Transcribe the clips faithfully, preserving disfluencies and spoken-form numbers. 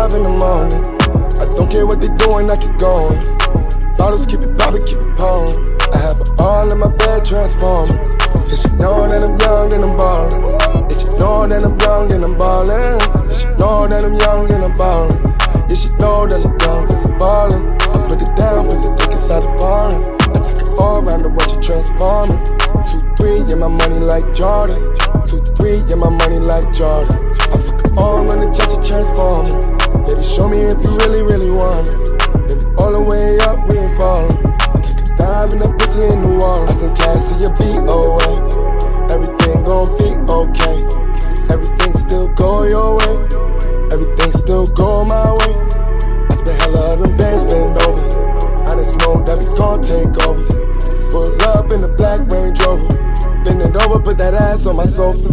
five in the morning. I don't care what they doing, I keep going. Bottles keep it poppin', keep it pouring. I have it all in my bed, transforming. Yeah, she know that I'm young and I'm ballin'. Yeah, she know that I'm young and I'm ballin'. Yeah, she know that I'm young and I'm ballin'. Yeah, she know that I'm young and I'm ballin'. I put it down, put the dick inside the foreign. I took it all around the world, she transforming. Two, three, yeah, my money like Jordan. Two, three, yeah, my money like Jordan. I fuck it all on the jet, she transforming. Baby, show me if you really, really want it. Baby, all the way up, we ain't falling. I took a dive in that pussy in New Orleans. I send cash to your B O A. Everything gon' be okay. Everything still go your way. Everything still go my way. I spent hella of them bands bend over. I just know that we gon' take over. Pull up in the black Range Rover. Bend it over, put that ass on my sofa.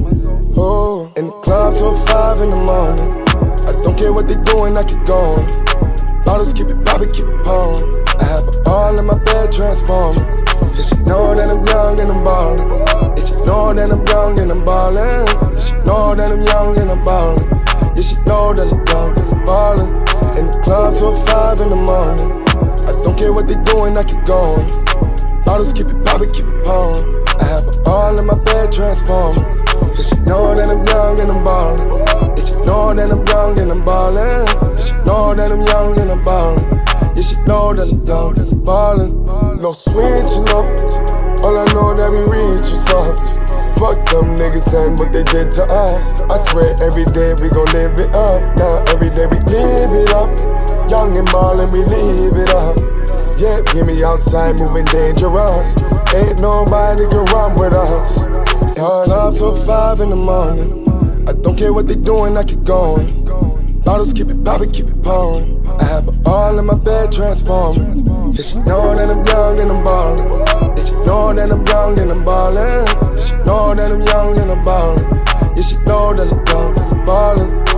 Oh, in the club till five in the morning. I don't care what they doing, I keep going. Bottles keep it poppin', keep it pouring. I have it all in my bed, transforming. Yeah, she know that I'm young and I'm ballin'. Yeah, she know that I'm young and I'm ballin'. Yeah, she know that I'm young and I'm ballin'. Yeah, she know that I'm young and I'm ballin'. In the club till five in the morning. I don't care what they doing, I keep going. Bottles keep it poppin', keep it pouring. I have it all in my bed, transforming. Yeah, she know that I'm young and I'm ballin'. Yeah, she know that I'm young and I'm ballin'. Yeah, she know that I'm young and I'm ballin'. Yeah, she know that I'm young and I'm ballin'. No switching up, all I know that we reaching for. Fuck them niggas and what they did to us. I swear every day we gon' live it up. Now every day we live it up. Young and ballin', we live it up. Yeah, we me outside moving dangerous. Ain't nobody can run with us. Turn up till five in the morning. I don't care what they doing, I keep going. Bottles keep it poppin', keep it pouring. I have it all in my bed, transforming. Yeah, she know that I'm young and I'm ballin'. Yeah, she know that I'm young and I'm ballin'. Yeah, she know that I'm young and I'm ballin'. Yeah, she know that I'm young and I'm ballin'.